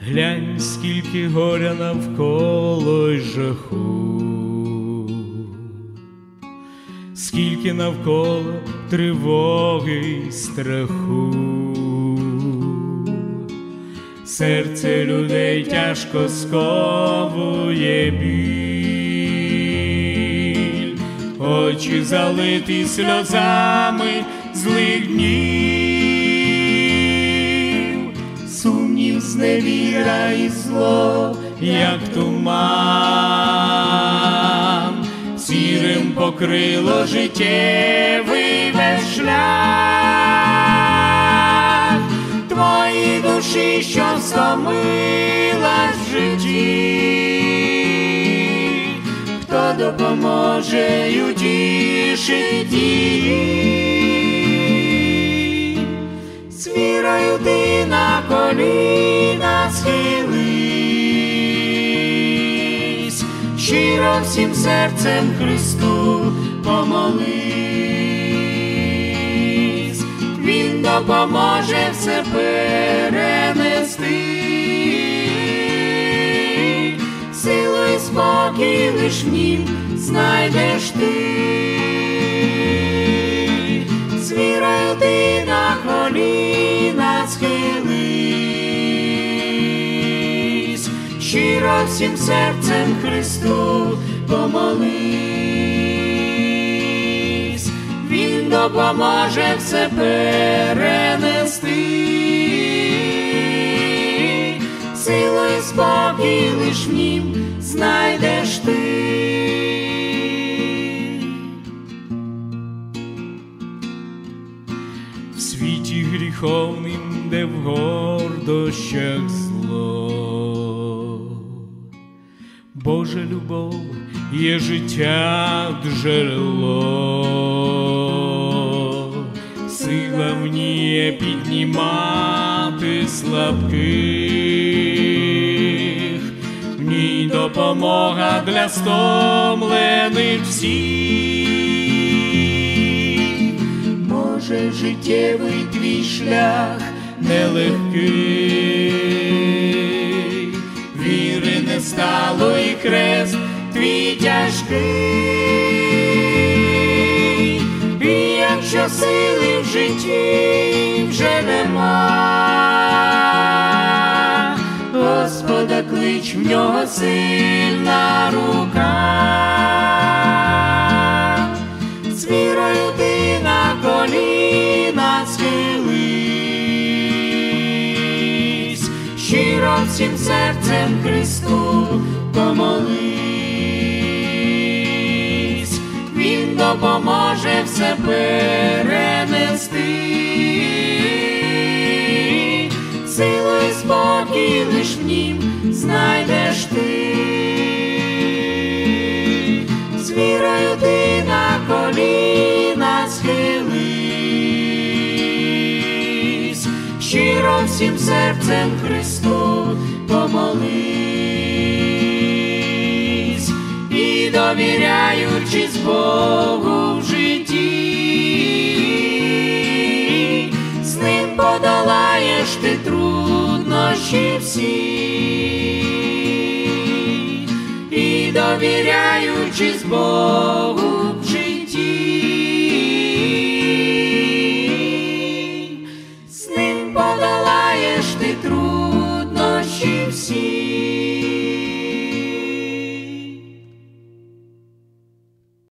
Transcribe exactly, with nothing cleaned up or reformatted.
Глянь, скільки горя навколо й жаху, скільки навколо тривоги й страху. Серце людей тяжко сковує біль, очі залиті сльозами злих днів. Сумнів, зневіра і зло, як туман, сірим покрило життєвий весь шлях. Твої душі, що стомилась в житті, хто допоможе й утішить її? З вірою ти на коліна схились, щиро всім серцем Христу помолись. Він допоможе все перенести, силу і спокій лиш в нім знайдеш ти. З вірою ти на коліна схились, щиро всім серцем Христу помолись. Він допоможе все перенести, силу і спокій лиш в нім знайдеш ти. В світі гріховним, де в гордощах зло, Божа любов є життя джерело. Сила вміє піднімати слабких, в ній допомога для стомлених всіх. Може, життєвий твій шлях нелегкий, віри не стало і крест твій тяжкий. І якщо сили в житті вже нема, Господа клич, в нього сильна рука. З вірою ти на коліна схились, щиро всім серцем Христу помолись. Він допоможе все перенести, силу і спокій лиш в нім знайдеш ти. З вірою ти на коліна схились, щиро всім серцем Христу помолись. І довіряючись Богу в житті, з ним подолаєш ти труднощі всі. І довіряючись Богу в житті, з ним подолаєш ти труднощі всі.